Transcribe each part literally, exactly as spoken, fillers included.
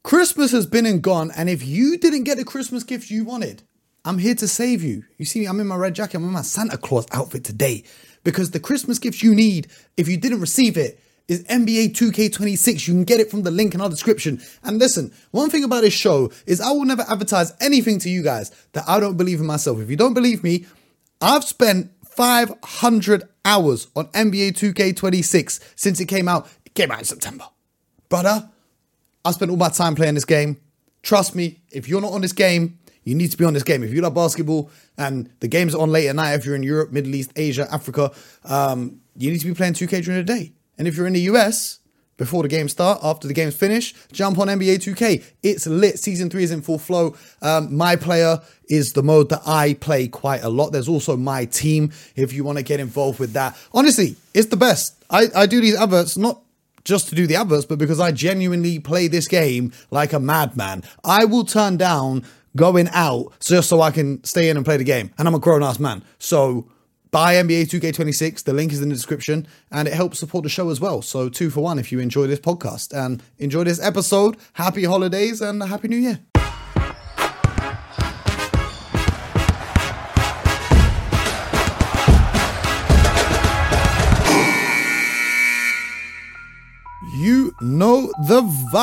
Christmas has been and gone, and if you didn't get the Christmas gift you wanted, I'm here to save you. You see me, I'm in my red jacket, I'm in my Santa Claus outfit today, because the Christmas gifts you need, if you didn't receive it, is N B A two K twenty-six. You can get it from the link in our description. And listen, one thing about this show is I will never advertise anything to you guys that I don't believe in myself. If you don't believe me, I've spent five hundred hours on N B A two K twenty-six since it came out. It came out in September. Brother, I spent all my time playing this game. Trust me, if you're not on this game, you need to be on this game. If you love basketball and the game's on late at night, if you're in Europe, Middle East, Asia, Africa, um, you need to be playing two K during the day. And if you're in the U S, before the games start, after the games finish, jump on N B A two K. It's lit. Season three is in full flow. Um, My Player is the mode that I play quite a lot. There's also My Team if you want to get involved with that. Honestly, it's the best. I, I do these adverts not just to do the adverts, but because I genuinely play this game like a madman. I will turn down going out just so I can stay in and play the game. And I'm a grown-ass man. So buy N B A two K twenty-six. The link is in the description, and it helps support the show as well. So two for one if you enjoy this podcast and enjoy this episode. Happy holidays and Happy New Year. You know the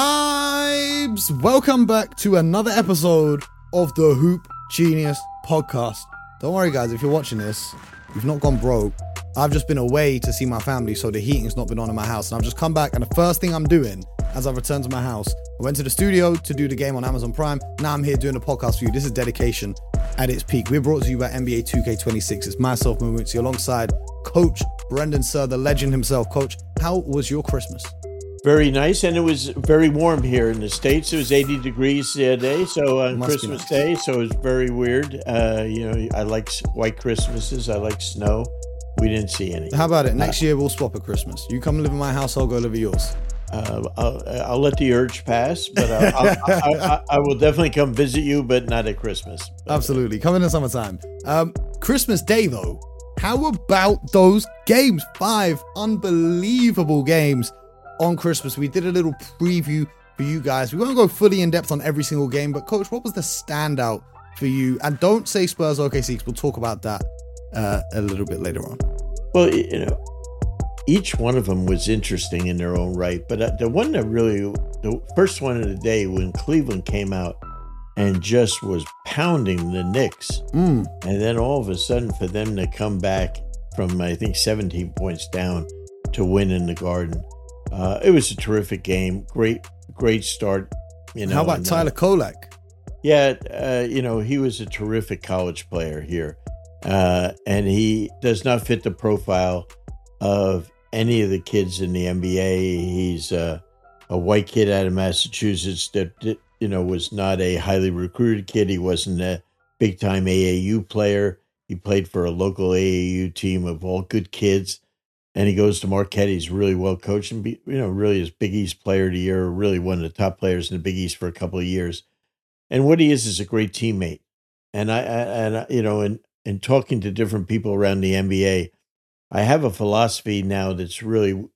vibes. Welcome back to another episode of the Hoop Genius podcast. Don't worry, guys, if you're watching this, you've not gone broke. I've just been away to see my family, so the heating's not been on in my house. And I've just come back, and the first thing I'm doing as I return to my house, I went to the studio to do the game on Amazon Prime. Now I'm here doing a podcast for you. This is dedication at its peak. We're brought to you by N B A two K twenty-six. It's myself, Mumuzi, alongside Coach Brendan Sir, the legend himself. Coach, how was your Christmas? Very nice, and it was very warm here in the States. It was eighty degrees the other day, so on Christmas nice. Day, so it was very weird. Uh, you know, I like white Christmases. I like snow. We didn't see any. How about it? Next uh, year, we'll swap at Christmas. You come live in my house, I'll go live at yours. Uh, I'll, I'll let the urge pass, but I'll, I'll, I, I, I will definitely come visit you, but not at Christmas. But, Absolutely. Come in the summertime. Um, Christmas Day, though, how about those games? Five unbelievable games on Christmas. We did a little preview for you guys. We won't go fully in depth on every single game, but Coach, what was the standout for you? And don't say Spurs O K C, because we'll talk about that uh, a little bit later on. Well, you know, each one of them was interesting in their own right, but the one that really, the first one of the day when Cleveland came out and just was pounding the Knicks, mm. and then all of a sudden for them to come back from, I think, seventeen points down to win in the Garden. Uh, it was a terrific game. Great, great start. You know. How about and, Tyler uh, Kolek? Yeah, uh, you know, he was a terrific college player here. Uh, and he does not fit the profile of any of the kids in the N B A. He's uh, a white kid out of Massachusetts that, you know, was not a highly recruited kid. He wasn't a big-time A A U player. He played for a local A A U team of all good kids. And he goes to Marquette. He's really well coached and, be, you know, really is Big East player of the year, really one of the top players in the Big East for a couple of years. And what he is is a great teammate. And I, I and I, you know, in, in talking to different people around the N B A, I have a philosophy now that's really,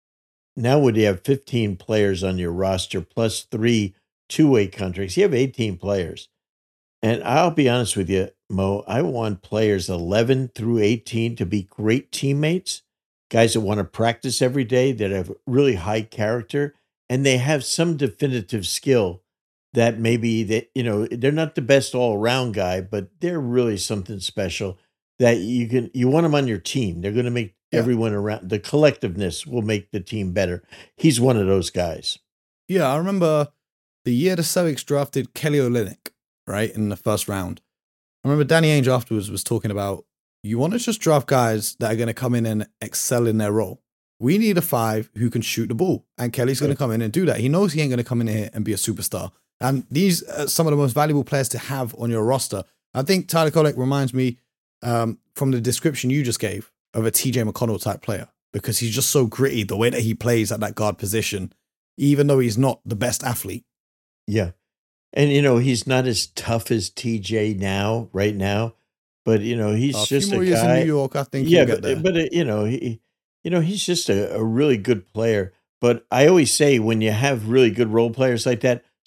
now when you have fifteen players on your roster plus three two-way contracts, you have eighteen players. And I'll be honest with you, Mo, I want players eleven through eighteen to be great teammates. Guys that want to practice every day, that have really high character, and they have some definitive skill that maybe that, you know, they're not the best all around guy, but they're really something special that you can, you want them on your team. They're going to make yeah. everyone around, the collectiveness will make the team better. He's one of those guys. Yeah. I remember the year the Celtics drafted Kelly Olynyk, right, in the first round. I remember Danny Ainge afterwards was talking about, you want to just draft guys that are going to come in and excel in their role. We need a five who can shoot the ball. And Kelly's going to come in and do that. He knows he ain't going to come in here and be a superstar. And these are some of the most valuable players to have on your roster. I think Tyler Kolek reminds me um, from the description you just gave of a T J McConnell type player, because he's just so gritty, the way that he plays at that guard position, even though he's not the best athlete. Yeah. And, you know, he's not as tough as T J now, right now. But, you know, he's a just few more a years guy. in New York, I think. Yeah, he'll get there. but, but uh, you know, he, you know, he's just a, a really good player. But I always say when you have really good role players like that,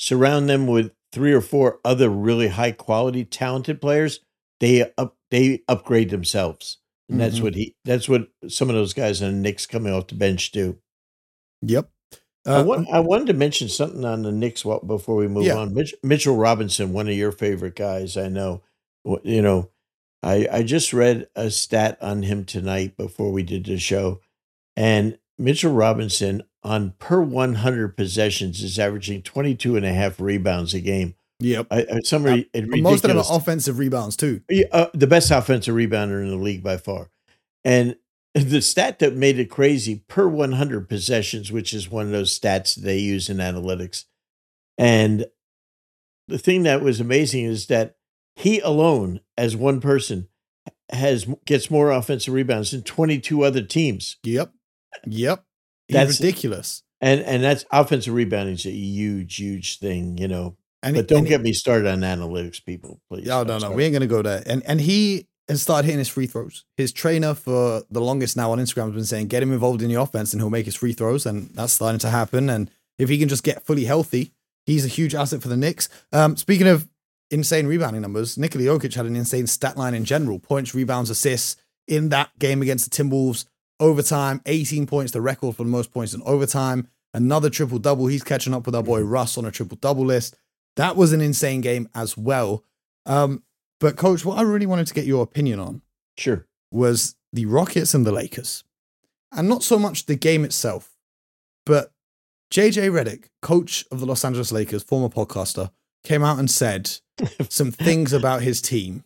surround them with three or four other really high quality, talented players, they up they upgrade themselves. And that's Mhm. what he that's what some of those guys on the Knicks coming off the bench do. Yep. I Uh, want I wanted to mention something on the Knicks wa- before we move yeah. on. Mitch, Mitchell Robinson, one of your favorite guys, I know. Wh- You know, I I just read a stat on him tonight before we did the show, and Mitchell Robinson on per one hundred possessions is averaging twenty-two and a half rebounds a game. Yep. I, I some Uh, ri- most of them are ridiculous. offensive rebounds too. Yeah, uh, the best offensive rebounder in the league by far. And the stat that made it crazy per one hundred possessions, which is one of those stats they use in analytics. And the thing that was amazing is that he alone, as one person, has gets more offensive rebounds than twenty-two other teams. Yep. Yep. He's That's ridiculous. And and that's offensive rebounding is a huge, huge thing, you know. And but it- don't and it- get me started on analytics, people, please. Yeah, I'm no, no, sorry. we ain't gonna go there. And and he has started hitting his free throws. His trainer for the longest now on Instagram has been saying, get him involved in the offense and he'll make his free throws. And that's starting to happen. And if he can just get fully healthy, he's a huge asset for the Knicks. Um, speaking of insane rebounding numbers, Nikola Jokic had an insane stat line in general. Points, rebounds, assists in that game against the Timberwolves. Overtime, eighteen points, the record for the most points in overtime. Another triple-double. He's catching up with our boy Russ on a triple-double list. That was an insane game as well. Um, but, Coach, what I really wanted to get your opinion on Sure. was the Rockets and the Lakers. And not so much the game itself, but J J Redick, coach of the Los Angeles Lakers, former podcaster, came out and said some things about his team,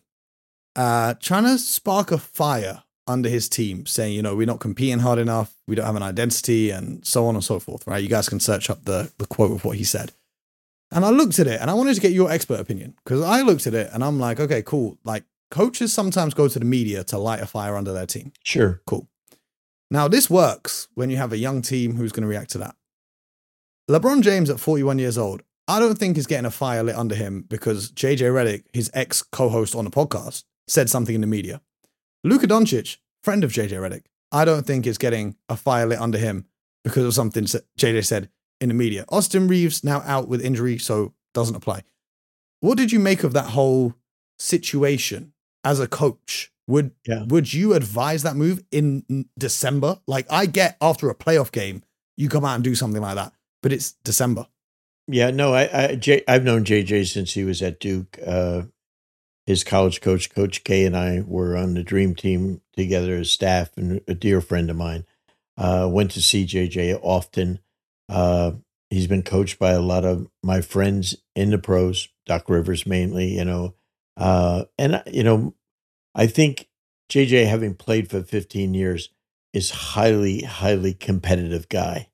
uh, trying to spark a fire under his team, saying, you know, we're not competing hard enough, we don't have an identity, and so on and so forth, right? You guys can search up the, the quote of what he said. And I looked at it and I wanted to get your expert opinion, because I looked at it and I'm like, okay, cool. Like, coaches sometimes go to the media to light a fire under their team. Sure. Cool. Now, this works when you have a young team who's going to react to that. LeBron James at forty-one years old, I don't think is getting a fire lit under him because J J Redick, his ex-co-host on the podcast, said something in the media. Luka Doncic, friend of J J Redick, I don't think is getting a fire lit under him because of something J J said in the media. Austin Reeves now out with injury, so doesn't apply. What did you make of that whole situation as a coach? Would Yeah. would you advise that move in December? Like, I get after a playoff game, you come out and do something like that, but it's December. Yeah, no, I, I J, I've known J J since he was at Duke. Uh, his college coach, Coach K, and I were on the dream team together as staff, and a dear friend of mine. Uh, went to see J J often. Uh, he's been coached by a lot of my friends in the pros, Doc Rivers mainly, you know. Uh, and, you know, I think J J, having played for fifteen years, is highly, highly competitive guy.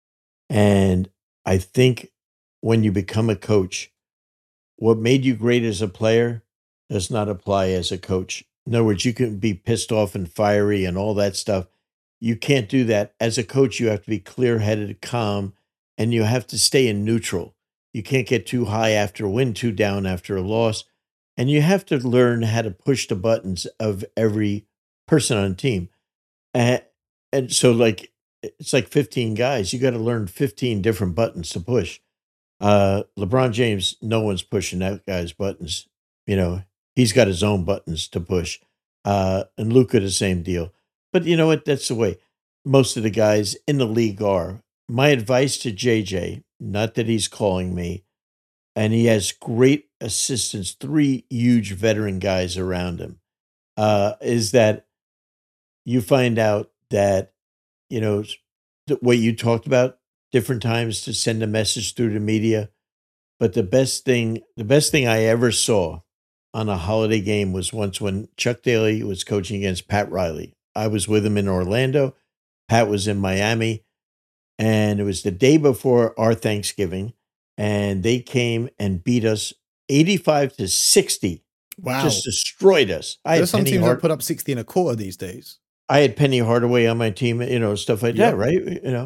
And I think when you become a coach, what made you great as a player does not apply as a coach. In other words, you can be pissed off and fiery and all that stuff. You can't do that. As a coach, you have to be clear-headed, calm, and you have to stay in neutral. You can't get too high after a win, too down after a loss. And you have to learn how to push the buttons of every person on the team. And, and so, like, it's like fifteen guys. You got to learn fifteen different buttons to push. Uh, LeBron James, no one's pushing that guy's buttons. You know, he's got his own buttons to push. Uh, and Luka, the same deal. But you know what? That's the way most of the guys in the league are. My advice to J J, not that he's calling me, and he has great assistants, three huge veteran guys around him, uh, is that you find out that, you know, th- what you talked about, different times to send a message through the media. But the best thing, the best thing I ever saw on a holiday game was once when Chuck Daly was coaching against Pat Riley. I was with him in Orlando. Pat was in Miami. And it was the day before our Thanksgiving. And they came and beat us eighty-five to sixty. Wow. Just destroyed us. I There's had, some Penny teams Hard- that put up sixty and a quarter these days. I had Penny Hardaway on my team, you know, stuff like Yep. that, right? You know.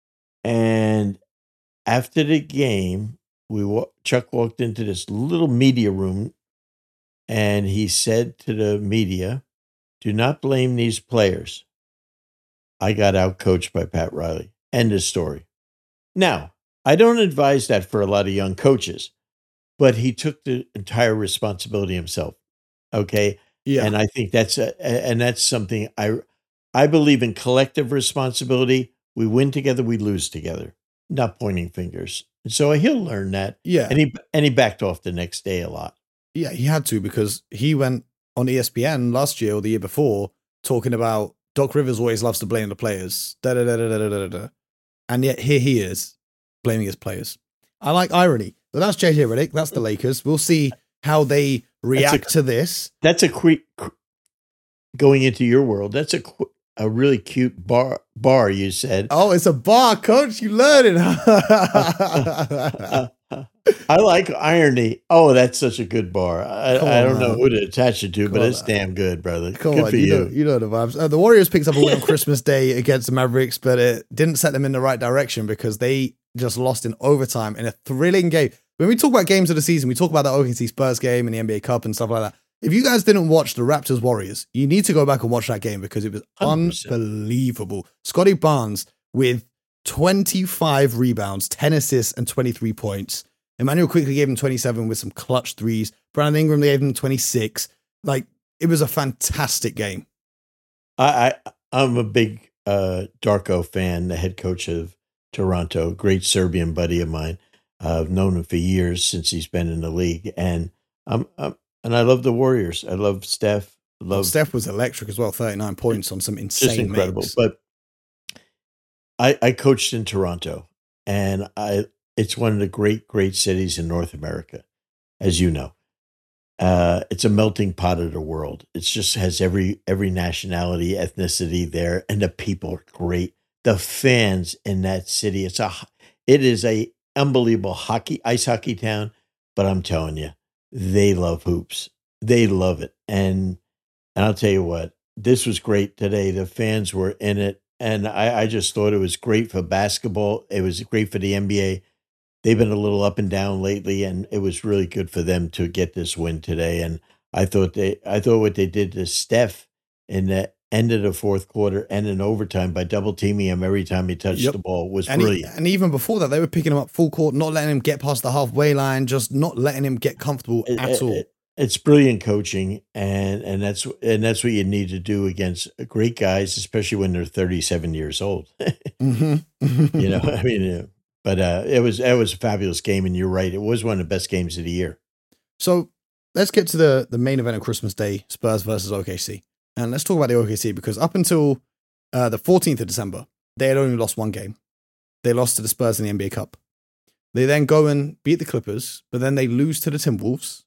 And after the game, we wa- Chuck walked into this little media room and he said to the media, "Do not blame these players. I got out coached by Pat Riley." End of story. Now, I don't advise that for a lot of young coaches, but he took the entire responsibility himself. Okay. Yeah. And I think that's a, and that's something I I believe in collective responsibility. We win together, we lose together, not pointing fingers. And so he'll learn that. Yeah. And he and he backed off the next day a lot. Yeah, he had to, because he went on E S P N last year or the year before talking about Doc Rivers always loves to blame the players. Da, da, da, da, da, da, da. And yet here he is blaming his players. I like irony. But that's J J Redick. That's the Lakers. We'll see how they react a, to this. That's a quick going into your world. That's a a really cute bar. Bar you said. Oh, it's a bar, coach. You learn it. I like irony. Oh, that's such a good bar. I, I don't on, know who to attach it to, Come but on, it's man. damn good, brother. Come good on, for you. you. Know, you know the vibes. Uh, the Warriors picked up a win on Christmas Day against the Mavericks, but it didn't set them in the right direction because they just lost in overtime in a thrilling game. When we talk about games of the season, we talk about the O K C Spurs game and the N B A Cup and stuff like that. If you guys didn't watch the Raptors Warriors, you need to go back and watch that game because it was one hundred percent unbelievable. Scotty Barnes with twenty-five rebounds, ten assists, and twenty-three points. Emmanuel quickly gave him twenty-seven with some clutch threes. Brandon Ingram gave him twenty-six. Like, it was a fantastic game. I, I I'm a big uh, Darko fan, the head coach of Toronto, great Serbian buddy of mine. Uh, I've known him for years since he's been in the league, and I'm, I'm and I love the Warriors. I love Steph. I love well, Steph was electric as well. thirty-nine points on some insane, just incredible. Makes. But I, I coached in Toronto, and I it's one of the great, great cities in North America, as you know. Uh, it's a melting pot of the world. It just has every every nationality, ethnicity there, and the people are great. The fans in that city, it's a it is a unbelievable hockey, ice hockey town. But I'm telling you, they love hoops. They love it, and and I'll tell you what, this was great today. The fans were in it, and I, I just thought it was great for basketball. It was great for the N B A. They've been a little up and down lately, and it was really good for them to get this win today. And I thought they, I thought what they did to Steph in the end of the fourth quarter and in overtime by double teaming him every time he touched yep. the ball was and brilliant. He, and even before that, they were picking him up full court, not letting him get past the halfway line, just not letting him get comfortable it, at it, all. It, it's brilliant coaching, and and that's and that's what you need to do against great guys, especially when they're thirty-seven years old. mm-hmm. You know, I mean. Uh, But uh, it was it was a fabulous game, and you're right. It was one of the best games of the year. So let's get to the, the main event of Christmas Day, Spurs versus O K C. And let's talk about the O K C, because up until uh, the fourteenth of December, they had only lost one game. They lost to the Spurs in the N B A Cup. They then go and beat the Clippers, but then they lose to the Timberwolves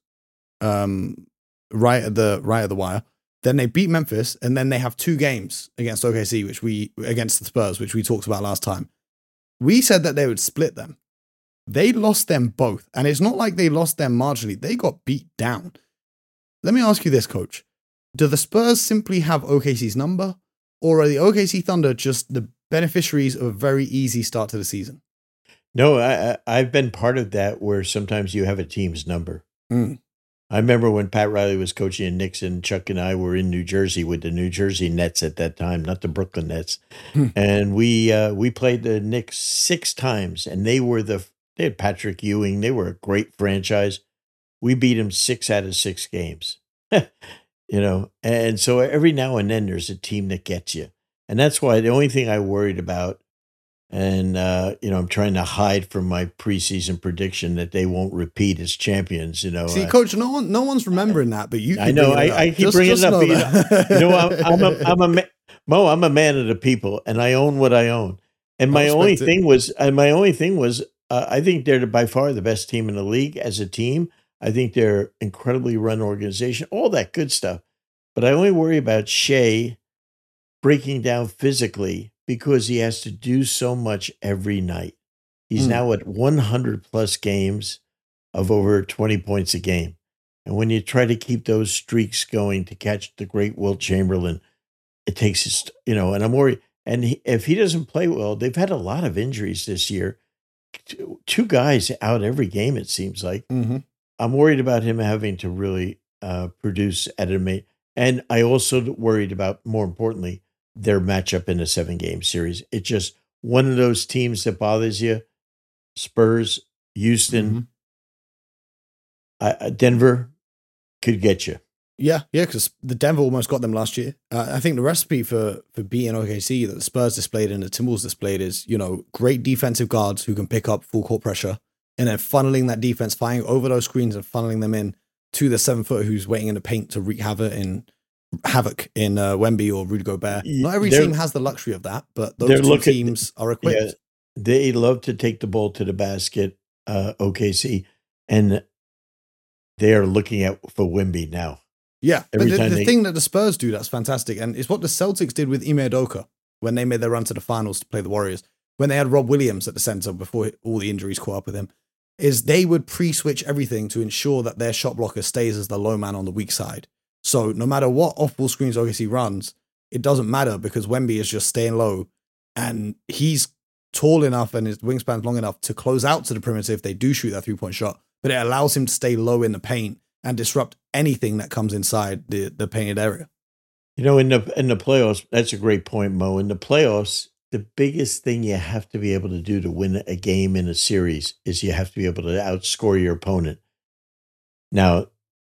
um, right at the right at the wire. Then they beat Memphis, and then they have two games against O K C, which we against the Spurs, which we talked about last time. We said that they would split them. They lost them both. And it's not like they lost them marginally. They got beat down. Let me ask you this, Coach. Do the Spurs simply have O K C's number? Or are the O K C Thunder just the beneficiaries of a very easy start to the season? No, I, I've been part of that where sometimes you have a team's number. Mm. I remember when Pat Riley was coaching in Knicks, and Chuck and I were in New Jersey with the New Jersey Nets at that time, not the Brooklyn Nets. Hmm. And we uh, we played the Knicks six times, and they were the they had Patrick Ewing. They were a great franchise. We beat them six out of six games, you know. And so every now and then there's a team that gets you, and that's why the only thing I worried about. And, uh, you know, I'm trying to hide from my preseason prediction that they won't repeat as champions, you know. See, uh, Coach, no one, no one's remembering that, but you keep I know, bringing it I, up. I keep just, bringing just it up. know But, you know, you know I'm, I'm, a, I'm a, ma- Mo, I'm a man of the people, and I own what I own. And my only thing it. was, and my only thing was, uh, I think they're by far the best team in the league as a team. I think they're incredibly run organization, all that good stuff. But I only worry about Shea breaking down physically, because he has to do so much every night. He's mm. now at one hundred plus games of over twenty points a game. And when you try to keep those streaks going to catch the great Wilt Chamberlain, it takes his, you know, and I'm worried. And he, if he doesn't play well, they've had a lot of injuries this year. Two, two guys out every game, it seems like. Mm-hmm. I'm worried about him having to really uh, produce at a mate. And I also worried about, more importantly, their matchup in a seven game series. It's just one of those teams that bothers you. Spurs, Houston, Mhm. uh, Denver could get you. Yeah, yeah, because the Denver almost got them last year. Uh, I think the recipe for for beating O K C that the Spurs displayed and the Timberwolves displayed is, you know, great defensive guards who can pick up full court pressure, and then funneling that defense, flying over those screens and funneling them in to the seven footer who's waiting in the paint to wreak havoc in havoc in uh, Wemby or Rudy Gobert. Not every They're- team has the luxury of that, but those they're two looking- teams are equipped. Yeah, they love to take the ball to the basket, uh, O K C, and they are looking at for Wemby now. Yeah, Every but the, time the they- thing that the Spurs do that's fantastic, and it's what the Celtics did with Ime Udoka when they made their run to the finals to play the Warriors, when they had Rob Williams at the center before all the injuries caught up with him, is they would pre-switch everything to ensure that their shot blocker stays as the low man on the weak side. So no matter what off-ball screens O K C runs, it doesn't matter because Wemby is just staying low, and he's tall enough and his wingspan's long enough to close out to the perimeter if they do shoot that three-point shot, but it allows him to stay low in the paint and disrupt anything that comes inside the, the painted area. You know, in the in the playoffs, that's a great point, Mo. In the playoffs, the biggest thing you have to be able to do to win a game in a series is you have to be able to outscore your opponent. Now,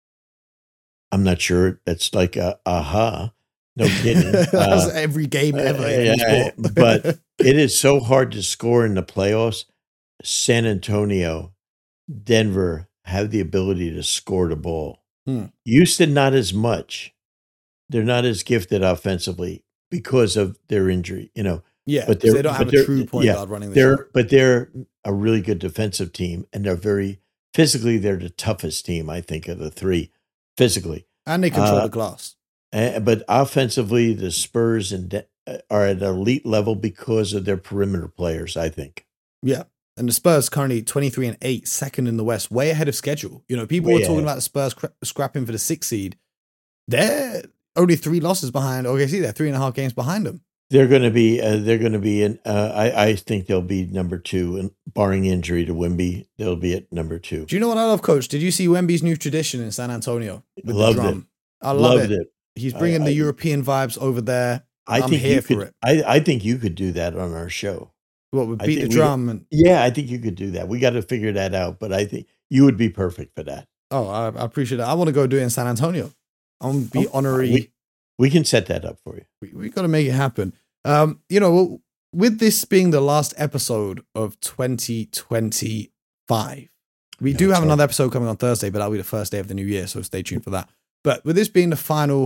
I'm not sure that's like a aha. No kidding. That's Uh, every game ever. in yeah, any sport. but it is so hard to score in the playoffs. San Antonio, Denver have the ability to score the ball. Hmm. Houston, not as much. They're not as gifted offensively because of their injury, you know. yeah, but 'cause they're- they don't have but a they're- true point yeah, guard running the They're show. but they're a really good defensive team, and they're very physically. They're the toughest team, I think, of the three physically. And they control uh, the glass. Uh, but offensively, the Spurs and De- are at an elite level because of their perimeter players, I think. Yeah. And the Spurs currently twenty-three and eight, second in the West, way ahead of schedule. You know, people Way were talking ahead. about the Spurs cra- scrapping for the sixth seed. They're only three losses behind O K C. They're three and a half games behind them. They're going to be. Uh, they're going to be in. Uh, I, I think they'll be number two, and barring injury to Wemby, they'll be at number two. Do you know what I love, Coach? Did you see Wemby's new tradition in San Antonio with Loved the drum? I love Loved it. it. He's bringing I- the I- European vibes over there. I I'm think here you for could. it. I, I think you could do that on our show. What would I beat the think we- drum and Yeah, I think you could do that. We got to figure that out, but I think you would be perfect for that. oh, I, I appreciate that. I want to go do it in San Antonio. I want to be Oh, honorary. We, we can set that up for you. we, we got to make it happen. Um, you know, with this being the last episode of twenty twenty-five, we Yeah, do it's have hard. another episode coming on Thursday, but that'll be the first day of the new year, so stay tuned for that. But with this being the final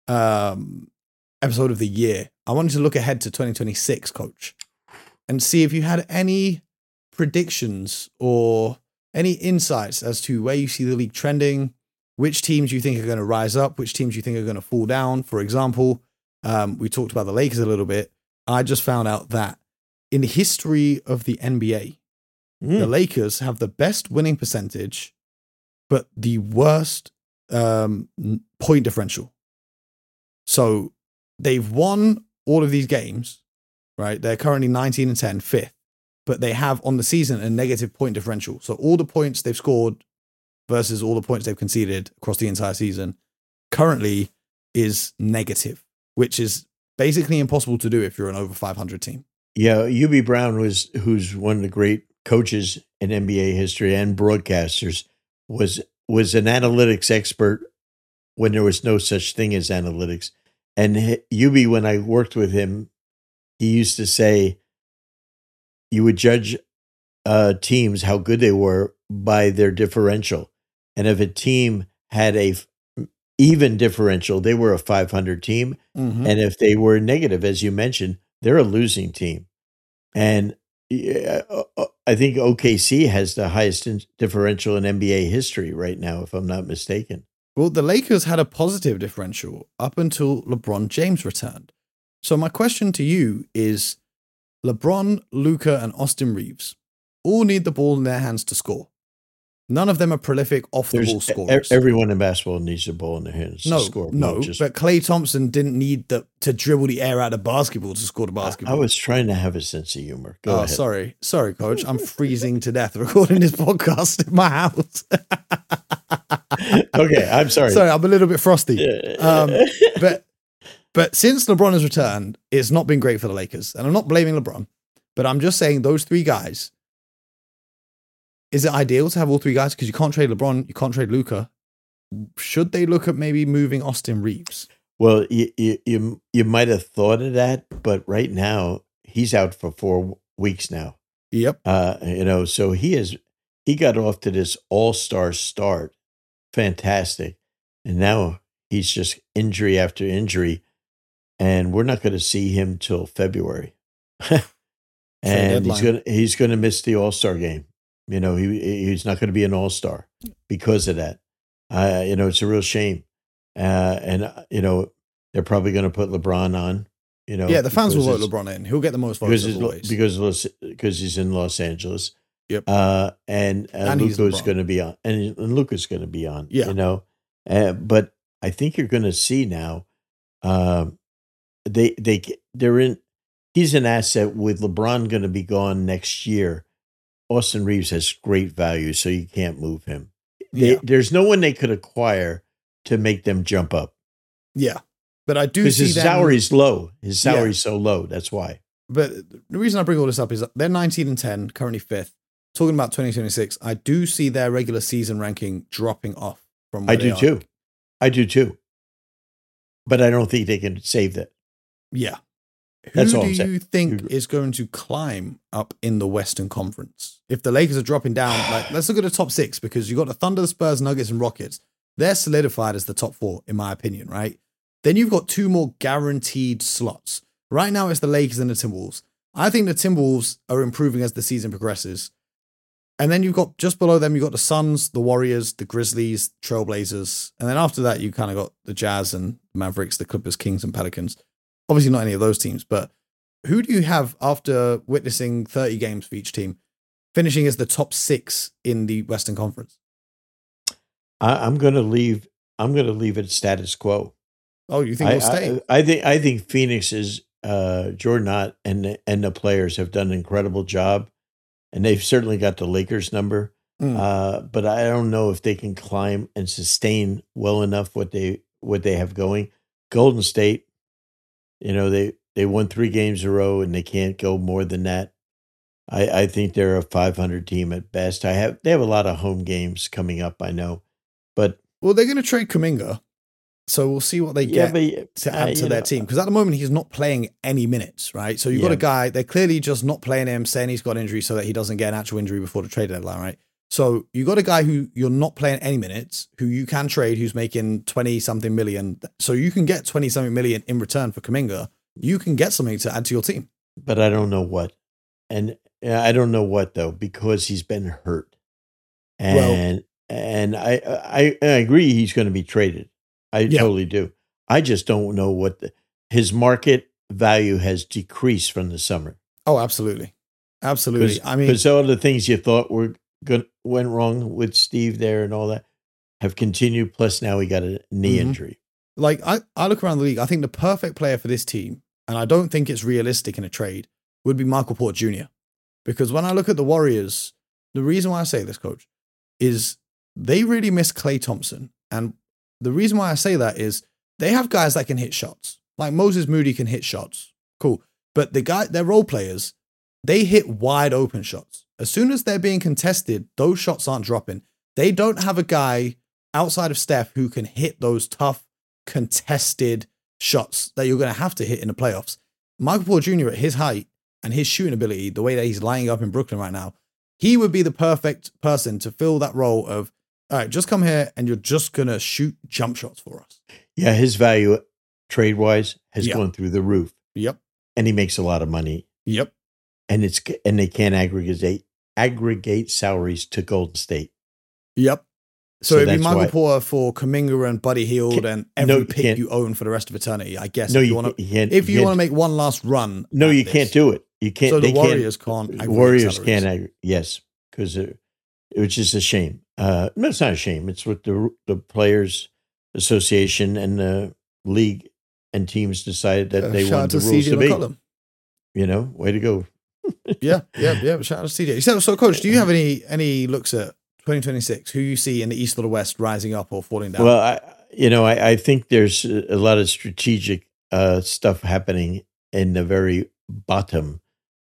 um, episode of the year, I wanted to look ahead to twenty twenty-six, Coach, and see if you had any predictions or any insights as to where you see the league trending, which teams you think are going to rise up, which teams you think are going to fall down. For example, um, we talked about the Lakers a little bit. I just found out that in the history of the N B A, the Mm. Lakers have the best winning percentage, but the worst um, n- point differential. So they've won all of these games, right? They're currently nineteen and ten, fifth, but they have on the season a negative point differential. So all the points they've scored versus all the points they've conceded across the entire season currently is negative, which is basically impossible to do if you're an over five hundred team. Yeah, U B Brown was who's one of the great coaches in N B A history and broadcasters was was an analytics expert when there was no such thing as analytics. And he- U B, when I worked with him, he used to say you would judge uh, teams how good they were by their differential, and if a team had a f- even differential, they were a five hundred team. Mhm. And if they were negative, as you mentioned, they're a losing team. And yeah, uh, uh, I think O K C has the highest in- differential in N B A history right now, if I'm not mistaken. Well, the Lakers had a positive differential up until LeBron James returned. So my question to you is, LeBron, Luka, and Austin Reeves all need the ball in their hands to score. None of them are prolific off-the-ball There's e- scorers. everyone in basketball needs the ball in their hands no, to score. no, just, but Klay Thompson didn't need the, to dribble the air out of basketball to score the I, basketball. I was trying to have a sense of humor. Go oh, ahead. sorry. Sorry, Coach. I'm freezing to death recording this podcast in my house. Okay, I'm sorry. Sorry, I'm a little bit frosty. Um, but but since LeBron has returned, it's not been great for the Lakers. And I'm not blaming LeBron, but I'm just saying those three guys is it ideal to have all three guys? Because you can't trade LeBron, you can't trade Luka. Should they look at maybe moving Austin Reeves? Well, you, you you you might have thought of that, but right now he's out for four weeks now. Yep. Uh, you know, so he is he got off to this all-star start, fantastic, and now he's just injury after injury, and we're not going to see him till February, and he's gonna he's gonna miss the All-Star game. You know, he he's not going to be an All-Star because of that. Uh, you know, it's a real shame. Uh, and, uh, you know, they're probably going to put LeBron on, you know. Yeah, the fans will vote LeBron in. He'll get the most votes because, always. Because, because he's in Los Angeles. Yep. Uh, and uh, and Luka's going to be on. And, and Luka's going to be on, yeah. you know. Uh, but I think you're going to see now, um, they, they, they're in, he's an asset with LeBron going to be gone next year. Austin Reeves has great value, so you can't move him. They, yeah. There's no one they could acquire to make them jump up. Yeah. But I do because see his them, salary's low. His salary's yeah. so low. That's why. But the reason I bring all this up is they're nineteen and ten, currently fifth. Talking about twenty twenty-six, I do see their regular season ranking dropping off from where I do they too. are. I do too. But I don't think they can save that. Yeah. That's Who all do I'm saying. you think is going to climb up in the Western Conference? If the Lakers are dropping down, like let's look at the top six, because you've got the Thunder, the Spurs, Nuggets, and Rockets. They're solidified as the top four, in my opinion, right? Then you've got two more guaranteed slots. Right now, it's the Lakers and the Timberwolves. I think the Timberwolves are improving as the season progresses. And then you've got, just below them, you've got the Suns, the Warriors, the Grizzlies, Trailblazers. And then after that, you kind of got the Jazz and Mavericks, the Clippers, Kings, and Pelicans. Obviously not any of those teams, but who do you have after witnessing thirty games for each team, finishing as the top six in the Western Conference? I, I'm going to leave. I'm going to leave it status quo. Oh, you think I, it'll stay? I, I think. I think Phoenix is uh, Jordan Ott and and the players have done an incredible job, and they've certainly got the Lakers number. Mm. Uh, but I don't know if they can climb and sustain well enough what they what they have going. Golden State, you know, they they won three games in a row, and they can't go more than that. I, I think they're a five hundred team at best. I have they have a lot of home games coming up. I know. But well, they're going to trade Kuminga, so we'll see what they yeah, get but, to add uh, to their know, team. Because at the moment, he's not playing any minutes, right? So you've yeah. got a guy, they're clearly just not playing him, saying he's got injury so that he doesn't get an actual injury before the trade deadline, right? So you got a guy who you're not playing any minutes, who you can trade, who's making twenty-something million. So you can get twenty-something million in return for Kuminga. You can get something to add to your team. But I don't know what. And I don't know what, though, because he's been hurt. And... Well, And I, I I agree he's going to be traded. I yeah. totally do. I just don't know what the, his market value has decreased from the summer. Oh, absolutely, absolutely. I mean, because all the things you thought were good went wrong with Steve there and all that have continued. Plus, now he got a knee mm-hmm. injury. Like I, I look around the league. I think the perfect player for this team, and I don't think it's realistic in a trade, would be Michael Porter Junior Because when I look at the Warriors, the reason why I say this, Coach, is they really miss Klay Thompson. And the reason why I say that is they have guys that can hit shots. Like Moses Moody can hit shots. Cool. But the guy, their role players, they hit wide open shots. As soon as they're being contested, those shots aren't dropping. They don't have a guy outside of Steph who can hit those tough, contested shots that you're going to have to hit in the playoffs. Michael Porter Junior at his height and his shooting ability, the way that he's lining up in Brooklyn right now, he would be the perfect person to fill that role of, all right, just come here and you're just going to shoot jump shots for us. Yeah, his value trade-wise has yep. gone through the roof. Yep. And he makes a lot of money. Yep. And it's and they can't aggregate aggregate salaries to Golden State. Yep. So, So it'd be that's Michael why- Porter for Kuminga and Buddy Hield Can't- and every no, you pick can't. you own for the rest of eternity, I guess. No, if you, you want can't- to, you can't. if you can't- want to make one last run. no, at you this. can't do it. You can't. So the they can't- Warriors can't. aggregate Warriors salaries. can't. Ag- yes, because it, which is a shame. Uh, no, it's not a shame. It's what the the Players Association and the league and teams decided that Uh, they shout out wanted to the rules C J to be. McCollum. You know, way to go. yeah, yeah, yeah. Shout out to C J. So, so, Coach, do you have any any looks at twenty twenty-six? Who you see in the East or the West rising up or falling down? Well, I, you know, I, I think there's a lot of strategic uh, stuff happening in the very bottom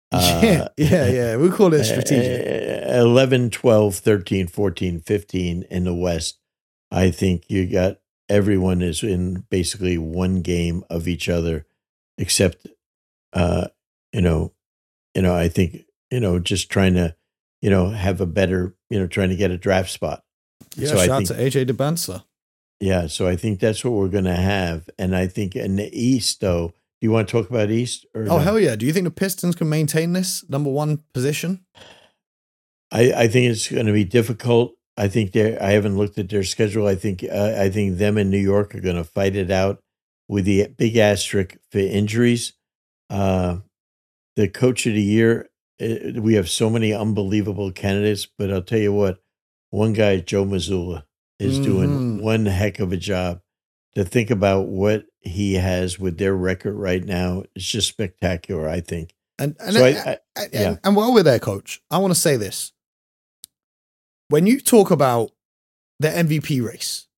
Uh, yeah, yeah, yeah. We call it strategic. eleven, twelve, thirteen, fourteen, fifteen in the West. I think you got everyone is in basically one game of each other, except, uh, you know, you know, I think, you know, just trying to, you know, have a better, you know, trying to get a draft spot. Yeah, so shout I out think, to A J DeBansa. Yeah, so I think that's what we're going to have. And I think in the East, though, do you want to talk about East? Or Oh, no? hell yeah. Do you think the Pistons can maintain this number one position? I, I think it's going to be difficult. I think they I haven't looked at their schedule. I think uh, I think them in New York are going to fight it out with the big asterisk for injuries. Uh, the coach of the year, uh, we have so many unbelievable candidates, but I'll tell you what, one guy, Joe Mazzulla, is doing Mhm. one heck of a job. To think about what he has with their record right now, it's just spectacular, I think. And and, So I- and, I- and, yeah. and while we're there, coach, I want to say this. When you talk about the M V P race,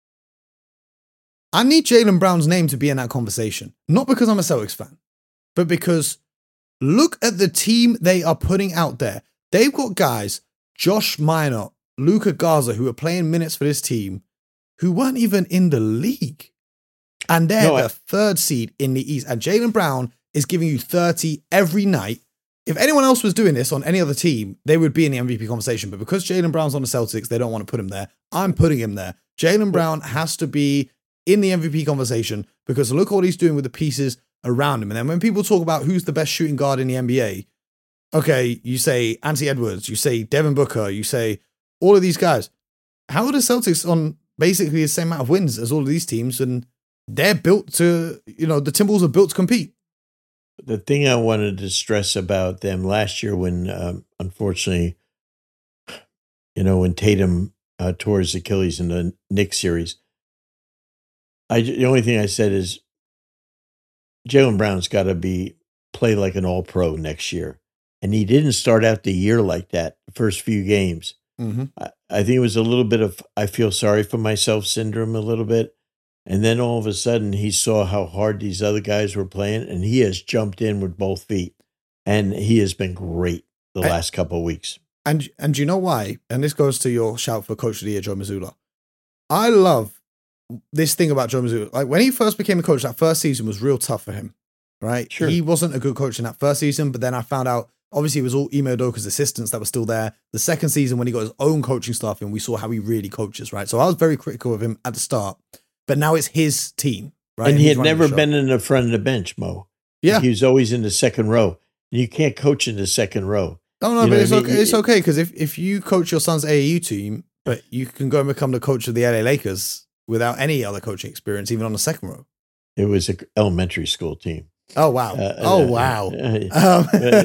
I need Jaylen Brown's name to be in that conversation. Not because I'm a Celtics fan, but because look at the team they are putting out there. They've got guys, Josh Minott, Luka Garza, who are playing minutes for this team, who weren't even in the league. And they're No, I- the third seed in the East. And Jaylen Brown is giving you thirty every night. If anyone else was doing this on any other team, they would be in the M V P conversation. But because Jaylen Brown's on the Celtics, they don't want to put him there. I'm putting him there. Jaylen Brown has to be in the M V P conversation because look what he's doing with the pieces around him. And then when people talk about who's the best shooting guard in the N B A, okay, you say Anthony Edwards, you say Devin Booker, you say all of these guys. How are the Celtics on basically the same amount of wins as all of these teams? And they're built to, you know, the Timberwolves are built to compete. The thing I wanted to stress about them last year when, um, unfortunately, you know, when Tatum uh, tore his Achilles in the Knicks series, I, the only thing I said is Jaylen Brown's got to be play like an all pro next year. And he didn't start out the year like that, the first few games. Mm-hmm. I, I think it was a little bit of I feel sorry for myself syndrome a little bit. And then all of a sudden he saw how hard these other guys were playing and he has jumped in with both feet. And he has been great the I, last couple of weeks. And and you know why? And this goes to your shout for Coach of the Year, Joe Mazzulla. I love this thing about Joe Mazzulla. Like when he first became the coach, that first season was real tough for him, right? Sure. He wasn't a good coach in that first season, but then I found out, obviously it was all Ime Udoka's assistants that were still there. The second season when he got his own coaching staff in, we saw how he really coaches, right? So I was very critical of him at the start, but now it's his team, right? And, and he he's had running the never show. been in the front of the bench, Mo. Yeah. He was always in the second row. And you can't coach in the second row. No, no, You know but it's what I mean? okay. It's okay because if, if you coach your son's A A U team, but you can go and become the coach of the L A Lakers without any other coaching experience, even on the second row. It was an elementary school team. Oh wow! Uh, oh uh, wow! uh, Um,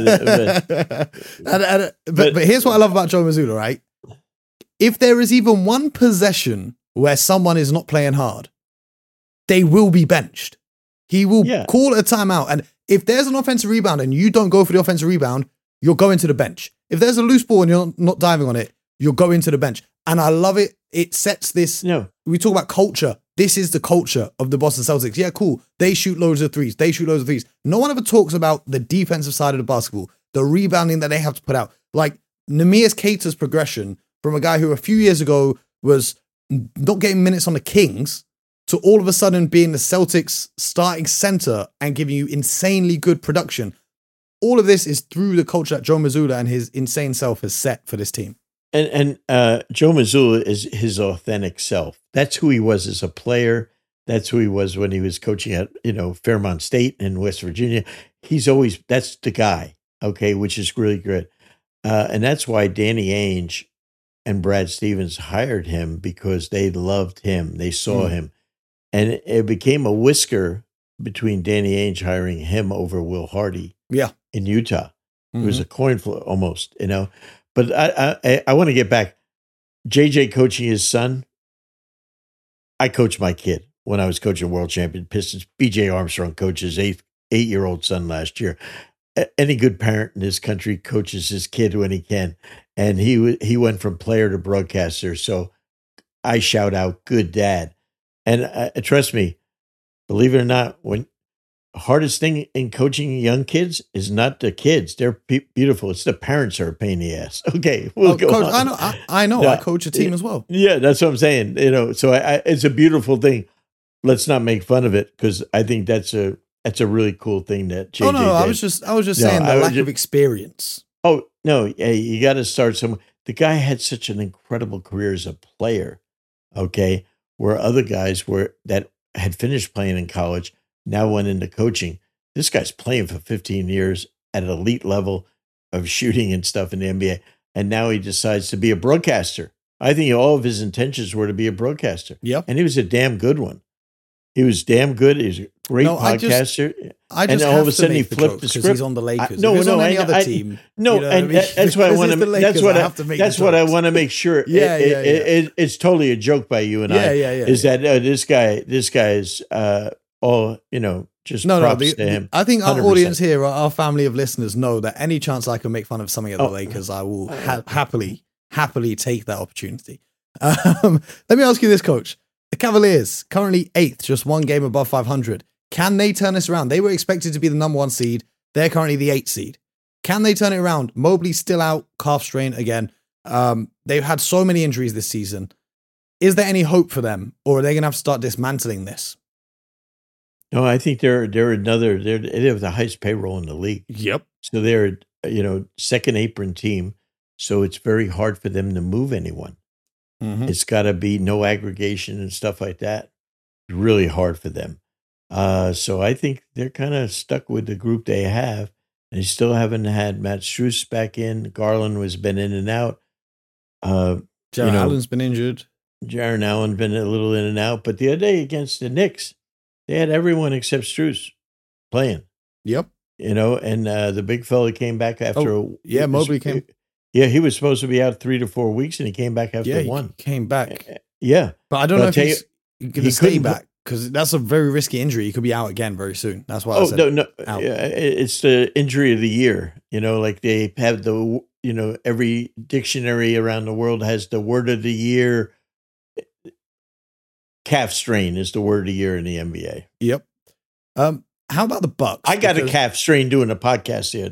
and, and, but, but here's what I love about Joe Mazzulla, right? If there is even one possession where someone is not playing hard, they will be benched. He will Yeah. call a timeout, and if there's an offensive rebound and you don't go for the offensive rebound, you're going to the bench. If there's a loose ball and you're not diving on it, you're going to the bench. And I love it. It sets this. No. We talk about culture. This is the culture of the Boston Celtics. Yeah, cool. They shoot loads of threes. They shoot loads of threes. No one ever talks about the defensive side of the basketball, the rebounding that they have to put out. Like Neemias Queta's progression from a guy who a few years ago was not getting minutes on the Kings to all of a sudden being the Celtics starting center and giving you insanely good production. All of this is through the culture that Joe Mazzulla and his insane self has set for this team. And and uh, Joe Mazzulla is his authentic self. That's who he was as a player. That's who he was when he was coaching at, you know, Fairmont State in West Virginia. He's always, that's the guy, okay, which is really good. Uh, and that's why Danny Ainge and Brad Stevens hired him because they loved him. They saw Mm. him. And it became a whisker between Danny Ainge hiring him over Will Hardy Yeah. in Utah. Mm-hmm. It was a coin flip almost, you know. But I I, I want to get back. J J coaching his son. I coached my kid when I was coaching World Champion Pistons. B J Armstrong coached his eight eight year old son last year. A- Any good parent in this country coaches his kid when he can, and he w- he went from player to broadcaster. So I shout out, "Good dad!" And uh, trust me, believe it or not, when hardest thing in coaching young kids is not the kids. They're be- beautiful. It's the parents who are a pain in the ass. Okay, we'll oh, go coach, on. I know. I, I know. Yeah. I coach a team as well. Yeah, that's what I'm saying. You know, so I, I, it's a beautiful thing. Let's not make fun of it because I think that's a that's a really cool thing that J J Oh no, did. I was just I was just No, saying the I was lack just- of experience. Oh no, yeah, you got to start somewhere. The guy had such an incredible career as a player. Okay, where other guys were that had finished playing in college now went into coaching. This guy's playing for fifteen years at an elite level of shooting and stuff in the N B A, and now he decides to be a broadcaster. I think all of his intentions were to be a broadcaster. Yep. And he was a damn good one. He was damn good. He was a great No, I just- podcaster. I And just all have of a to sudden he make the flipped joke the 'cause script. he's on the Lakers. I- no, if he's no, on any I- other I- team. no, you know what and I mean? that- that's what I Because want it's the to. That's Lakers, what I I. have to make the That's what I jokes. want to make sure. Yeah, it, yeah, it- yeah. it- it's totally a joke by you and Yeah, I. yeah, yeah. Is yeah. that uh, this guy? This guy is uh, all you know. Just No, no. props The, to him. I think our one hundred percent. audience here, our family of listeners, know that any chance I can make fun of something at the Oh. Lakers, I will ha- happily, happily take that opportunity. Um, let me ask you this, Coach. The Cavaliers currently eighth, just one game above five hundred. Can they turn this around? They were expected to be the number one seed. They're currently the eighth seed. Can they turn it around? Mobley's still out, calf strain again. Um, they've had so many injuries this season. Is there any hope for them, or are they going to have to start dismantling this? No, I think they're they're another. They're they have the highest payroll in the league. Yep. So they're you know second apron team. So it's very hard for them to move anyone. Mm-hmm. It's got to be no aggregation and stuff like that. It's really hard for them. Uh, so I think they're kind of stuck with the group they have. And they still haven't had Matt Strus back in. Garland has been in and out. Uh, Jared you know, Allen's been injured. Jaron Allen been a little in and out. But the other day against the Knicks, they had everyone except Strus playing. Yep. You know, and uh, the big fella came back after Oh, a yeah, Mobley came. Yeah, he was supposed to be out three to four weeks, and he came back after Yeah, he one. came back. Yeah, But I don't But know I'll if tell he's you, going he to stay couldn't- back because that's a very risky injury. He could be out again very soon. That's why I Oh said no, no, out. yeah, it- it's the injury of the year. You know, like they have the you know every dictionary around the world has the word of the year. Calf strain is the word of the year in the N B A. Yep. Um, how about the Bucks? I got a Because- calf strain doing a podcast the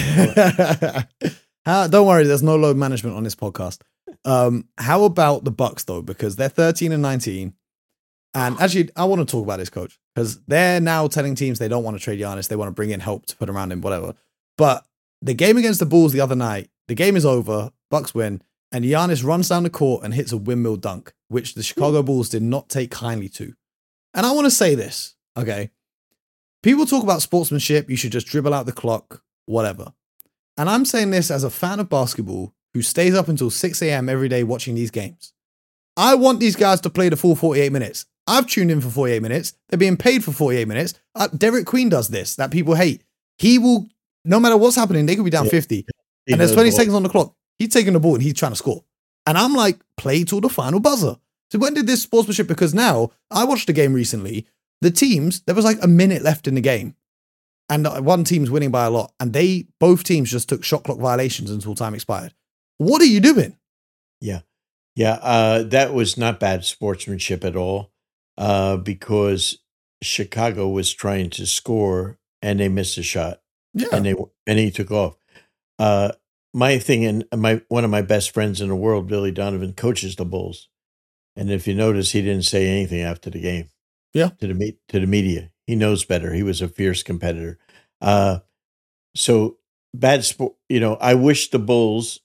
other day. How, don't worry, there's no load management on this podcast. Um, how about the Bucks though? Because they're thirteen and nineteen, and actually, I want to talk about this, Coach, because they're now telling teams they don't want to trade Giannis. They want to bring in help to put around him, whatever. But the game against the Bulls the other night, the game is over. Bucks win, and Giannis runs down the court and hits a windmill dunk, which the Chicago Bulls did not take kindly to. And I want to say this, okay? People talk about sportsmanship. You should just dribble out the clock, whatever. And I'm saying this as a fan of basketball who stays up until six a.m. every day watching these games. I want these guys to play the full forty-eight minutes. I've tuned in for forty-eight minutes. They're being paid for forty-eight minutes. Uh, Derek Queen does this that people hate. He will, no matter what's happening, they could be down Yeah. fifty. He And there's knows twenty all- seconds on the clock. He's taking the ball and he's trying to score. And I'm like, play till the final buzzer. So when did this sportsmanship? Because now I watched the game recently. The teams, there was like a minute left in the game. And one team's winning by a lot. And they, both teams just took shot clock violations until time expired. What are you doing? Yeah. Yeah. Uh, that was not bad sportsmanship at all uh, because Chicago was trying to score and they missed a shot Yeah. and they and he took off. Uh, my thing and my one of my best friends in the world, Billy Donovan, coaches the Bulls. And if you notice, he didn't say anything after the game. Yeah. To the me- to the media. He knows better. He was a fierce competitor. Uh, so bad sport. You know, I wish the Bulls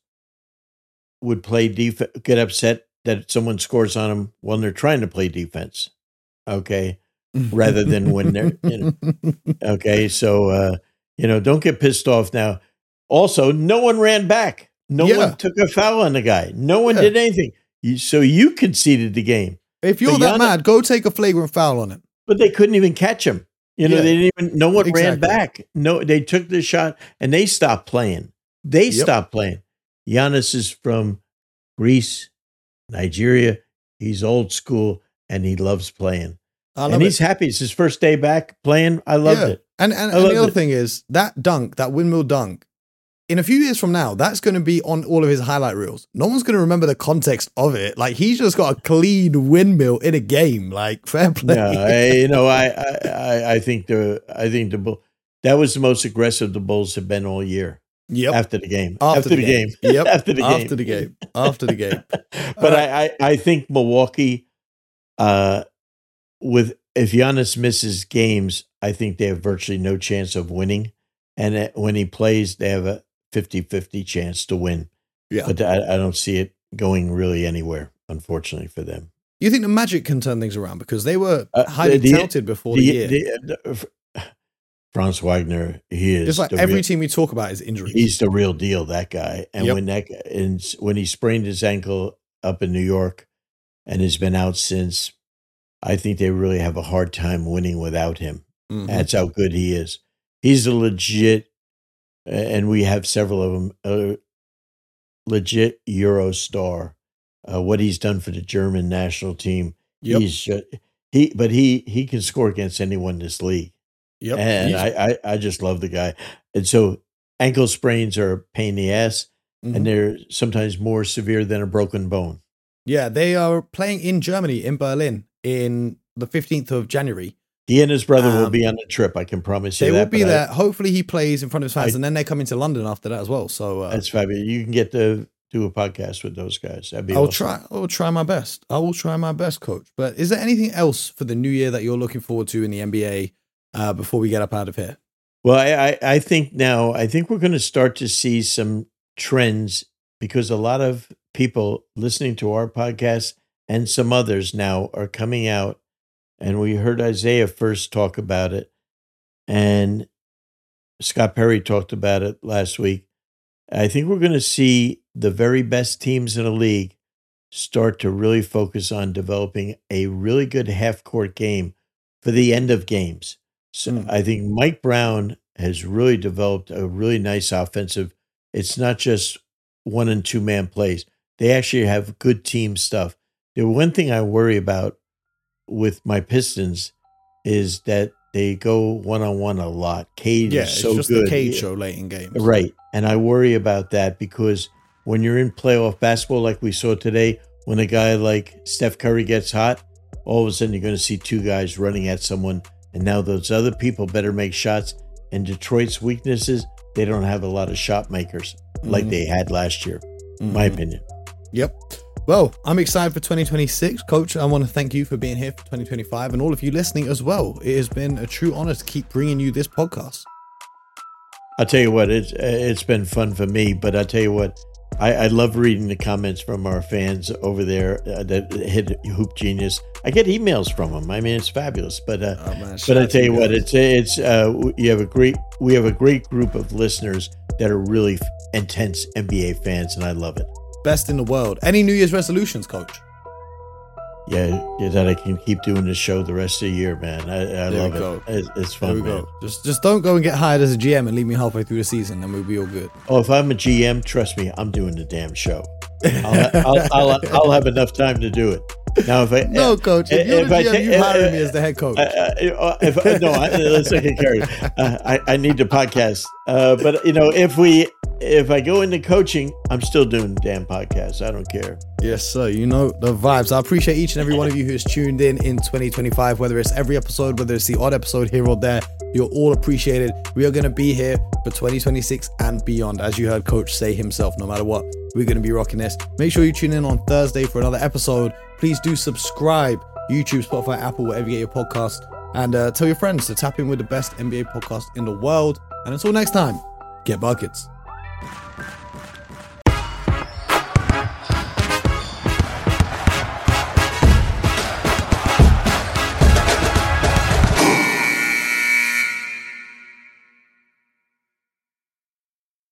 would play defense, get upset that someone scores on them when they're trying to play defense. Okay. Rather than when they're, you know, okay. So, uh, you know, don't get pissed off now. Also, no one ran back. No Yeah. one took a foul on the guy. No one Yeah. did anything. You, so you conceded the game, If you're But that Giannis- mad, go take a flagrant foul on him. but they couldn't even catch him. You know, Yeah. they didn't even, no one ran Exactly. back. No, they took the shot and they stopped playing. They Yep. stopped playing. Giannis is from Greece, Nigeria. He's old school and he loves playing. I love And it. he's happy. It's his first day back playing. I loved Yeah. it. And and, I and loved the other it. thing is that dunk, that windmill dunk, in a few years from now, that's going to be on all of his highlight reels. No one's going to remember the context of it. Like, he's just got a clean windmill in a game. Like, fair play. No, I, you know, I, I, I think the, I think the bull, that was the most aggressive the Bulls have been all year. Yep. After the game. After, After the, the game. game. Yep. After the game. After the game. After the game. But uh, I, I, I think Milwaukee, uh, with if Giannis misses games, I think they have virtually no chance of winning. And it, when he plays, they have a fifty-fifty chance to win. Yeah. But I, I don't see it going really anywhere, unfortunately, for them. You think the Magic can turn things around? Because they were Uh, highly the- touted before the, The- year. the- the- Franz Wagner, he is Just like the every real- team we talk about is injuries. he's the real deal, that guy. And Yep. when that guy- and when he sprained his ankle up in New York and has been out since, I think they really have a hard time winning without him. Mhm. That's how good he is. He's a legit, and we have several of them, a legit Euro star. Uh, what he's done for the German national team, Yep. he's ju- he, but he he can score against anyone in this league. Yep. And He's- I, I, I just love the guy. And so ankle sprains are a pain in the ass, Mhm. and they're sometimes more severe than a broken bone. Yeah, they are playing in Germany, in Berlin, in the fifteenth of January. He and his brother will Um, be on the trip. I can promise you They that. will be but I- there. Hopefully, he plays in front of his fans, I- and then they come into London after that as well. So uh, that's fabulous. You can get to do a podcast with those guys. That'd be I'll awesome. try. I'll try my best. I will try my best, Coach. But is there anything else for the new year that you're looking forward to in the N B A uh, before we get up out of here? Well, I, I, I think now, I think we're going to start to see some trends because a lot of people listening to our podcast and some others now are coming out. And we heard Isaiah first talk about it. And Scott Perry talked about it last week. I think we're going to see the very best teams in the league start to really focus on developing a really good half-court game for the end of games. So Mm. I think Mike Brown has really developed a really nice offensive. It's not just one and two man plays. They actually have good team stuff. The one thing I worry about with my Pistons is that they go one on one a lot. Cade Yeah, is it's so just good. the Cade show late in games. Right. And I worry about that because when you're in playoff basketball like we saw today, when a guy like Steph Curry gets hot, all of a sudden you're going to see two guys running at someone. And now those other people better make shots. And Detroit's weaknesses, they don't have a lot of shot makers like Mhm. they had last year, in my Mhm. opinion. Yep. Well, I'm excited for twenty twenty-six. Coach, I want to thank you for being here for twenty twenty-five and all of you listening as well. It has been a true honor to keep bringing you this podcast. I'll tell you what, it's it's been fun for me, but I'll tell you what, I, I love reading the comments from our fans over there uh, that hit Hoop Genius. I get emails from them. I mean, it's fabulous. But uh, Oh, man, but shout I out tell to you what, guys. it's it's uh, you have a great we have a great group of listeners that are really intense N B A fans, and I love it. Best in the world. Any New Year's resolutions, Coach? Yeah, yeah, that I can keep doing the show the rest of the year, man. I, I There we love go. it. It's, it's There fun, we man. go. Just just don't go and get hired as a G M and leave me halfway through the season, and we'll be all good. Oh, if I'm a G M, trust me, I'm doing the damn show. I'll, I'll, I'll, I'll have enough time to do it. Now, if I No, Coach. If you're if the I G M, ta- you hiring me as the head coach. Uh, uh, if, uh, no, I, let's not get carried. Uh, I, I need the podcast. Uh, but you know, if we, if I go into coaching, I'm still doing the damn podcast. I don't care. Yes, sir. You know the vibes. I appreciate each and every one of you who has tuned in in twenty twenty-five, whether it's every episode, whether it's the odd episode here or there. You're all appreciated. We are going to be here for twenty twenty-six and beyond. As you heard Coach say himself, no matter what, we're going to be rocking this. Make sure you tune in on Thursday for another episode. Please do subscribe. YouTube, Spotify, Apple, wherever you get your podcast. And uh, tell your friends to tap in with the best N B A podcast in the world. And until next time, get buckets.